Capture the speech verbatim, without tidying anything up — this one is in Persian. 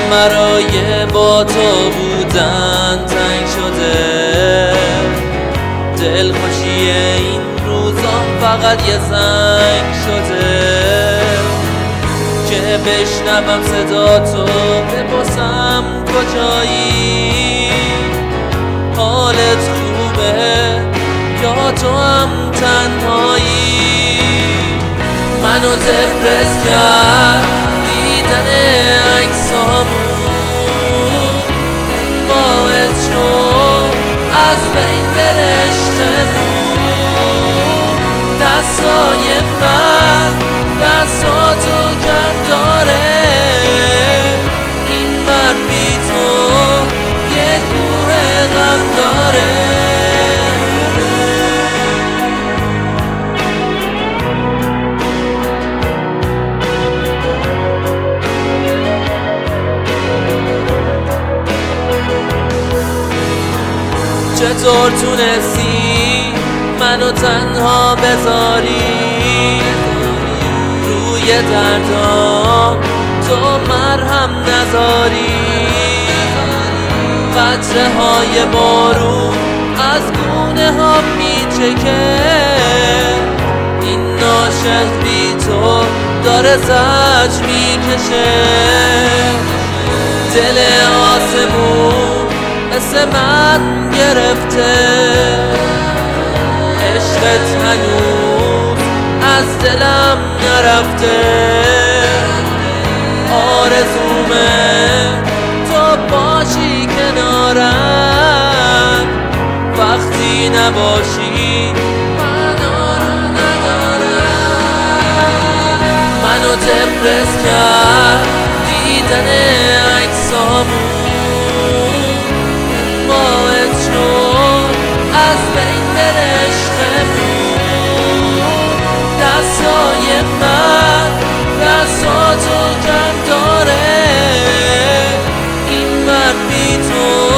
برای با تو بودن تنگ شده، دلخوشی این روزا فقط یه زنگ شده که بشنوم صدا تو بپرسم کجایی، حالت خوبه یا تو هم تنهایی. منو دپرس کرد دیدن عکسامون، باعث شد از بین برشتمون. دستای من دستاتو کم داره، این من بی تو یه کوه غم داره. چطور تونستی منو تنها بذاری، روی دردام تو مرهم نذاری. قطره های بارون از گونه ها میچکه، این ناشد بی تو داره زج میکشه. دل آسمون مثل من گرفته، عشقت هنوز از دلم نرفته. آرزومه تو باشی کنارم، وقتی نباشی من آرام ندارم. منو دپرس کرد دیدن عکسامون، باعث شد از بین برشتمون. دستای من دستاتو کم داره، این من بی تو